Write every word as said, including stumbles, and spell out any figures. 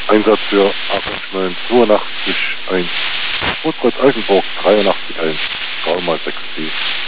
Einsatz für Arkanschmeln zweiundachtzig eins. Rotkreuz Altenburg dreiundachtzig eins. drei mal sechs C.